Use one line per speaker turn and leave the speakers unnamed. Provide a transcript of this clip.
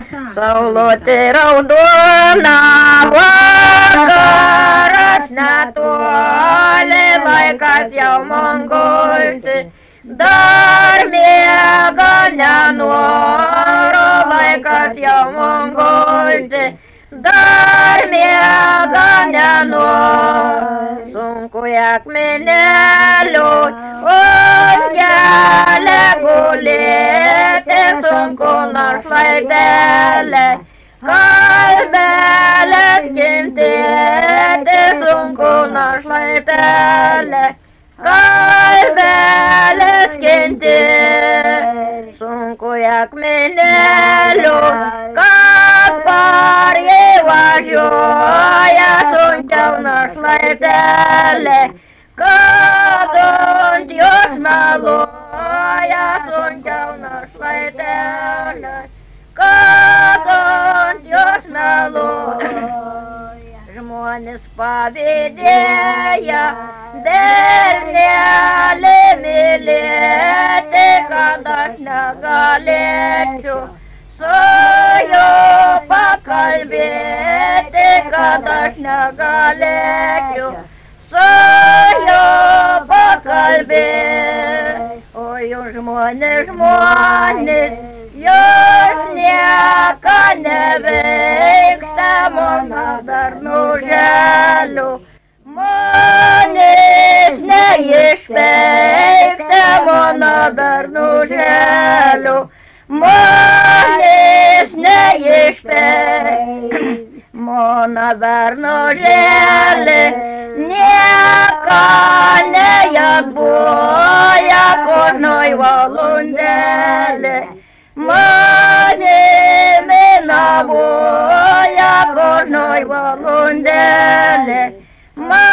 Sauloti raudona vakaras netoli, laikas jau man gulti. Dar miega nenoro, laikas jau man gulti. Dar miega nenoro, sunku akmenėliu ant kelio gulėti, sunku našlaitelė, kalbelės kentėti, sunku našlaitelė, kalbelės kentėti, sunku akmenėliu, kad parjai važiuoja, sunkiau našlaitelė, kad ant jos meluoja, sunkiau našlaitelė, kad ant jos meluoja. Žmonės pavydėja, bernelį mylėti, kad aš negalėčiau su juo pakalbėti, kad aš negalėčiau su juo pakalbėti. O jūs žmonės, jūs nieko neveiksta, mano dar nuželiu. Manęs neišpeiksta, mano dar nuželiu. Manęs neišpeiksta, mano dar nuželį. Nieko neatbuoja, kožnoj valandėlė. Manimi nabuoja, kožnoj valandėlė.